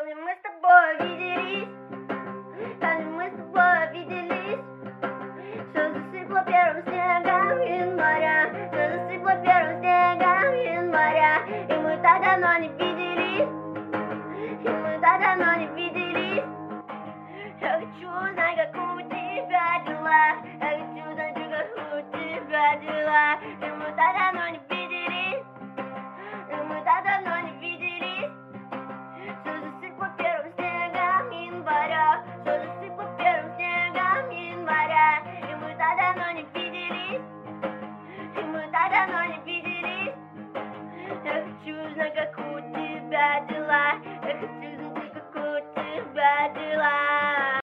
Помню, мы с тобой виделись, помню, мы с тобой виделись. Все засыпало первым снегом января, все засыпало первым снегом января. И мы так давно не виделись, и мы так давно не виделись. Я хочу узнать, как у тебя дела, я хочу узнать, как у тебя дела. И мы так давно не виделись.